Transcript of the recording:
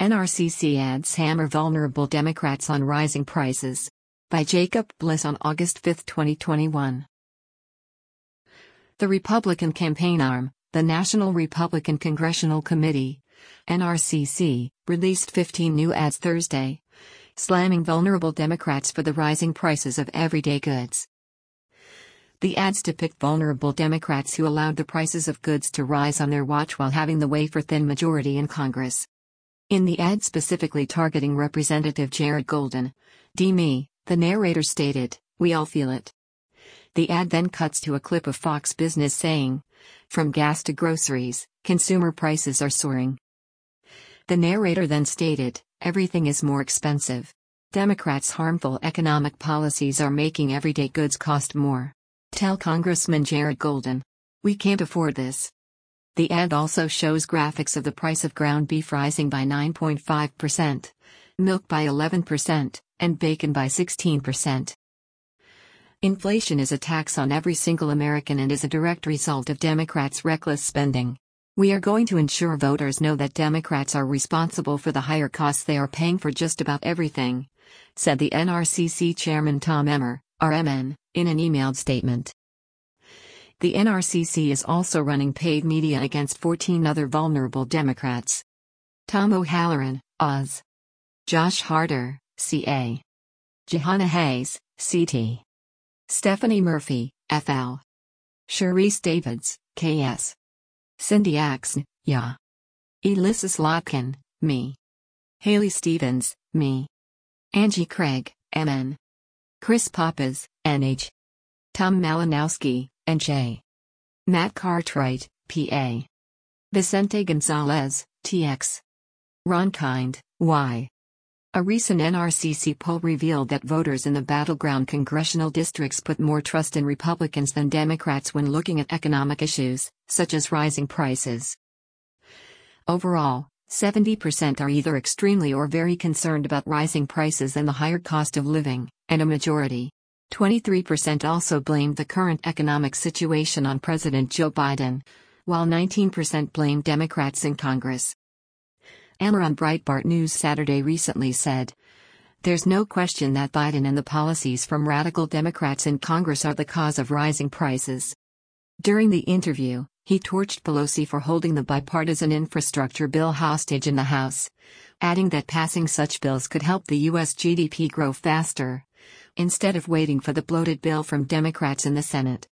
NRCC ads hammer vulnerable Democrats on rising prices. By Jacob Bliss on August 5, 2021. The Republican campaign arm, the National Republican Congressional Committee, NRCC, released 15 new ads Thursday, slamming vulnerable Democrats for the rising prices of everyday goods. The ads depict vulnerable Democrats who allowed the prices of goods to rise on their watch while having the wafer-thin majority in Congress. In the ad specifically targeting Representative Jared Golden, D.Me, the narrator stated, "We all feel it." The ad then cuts to a clip of Fox Business saying, "From gas to groceries, consumer prices are soaring." The narrator then stated, "Everything is more expensive. Democrats' harmful economic policies are making everyday goods cost more. Tell Congressman Jared Golden. We can't afford this." The ad also shows graphics of the price of ground beef rising by 9.5%, milk by 11%, and bacon by 16%. Inflation is a tax on every single American and is a direct result of Democrats' reckless spending. We are going to ensure voters know that Democrats are responsible for the higher costs they are paying for just about everything, said the NRCC chairman Tom Emmer, RMN, in an emailed statement. The NRCC is also running paid media against 14 other vulnerable Democrats. Tom O'Halloran, Oz. Josh Harder, CA. Jahana Hayes, CT. Stephanie Murphy, FL. Sharice Davids, KS. Cindy Axn, YA. Elissa Slotkin, Me. Haley Stevens, Me. Angie Craig, MN. Chris Pappas, NH. Tom Malinowski, NJ. Matt Cartwright, PA. Vicente Gonzalez, TX. Ron Kind, Y. A recent NRCC poll revealed that voters in the battleground congressional districts put more trust in Republicans than Democrats when looking at economic issues, such as rising prices. Overall, 70% are either extremely or very concerned about rising prices and the higher cost of living, and a majority, 23%, also blamed the current economic situation on President Joe Biden, while 19% blamed Democrats in Congress. Emmer on Breitbart News Saturday recently said, "There's no question that Biden and the policies from radical Democrats in Congress are the cause of rising prices." During the interview, he torched Pelosi for holding the bipartisan infrastructure bill hostage in the House, adding that passing such bills could help the U.S. GDP grow faster, instead of waiting for the bloated bill from Democrats in the Senate.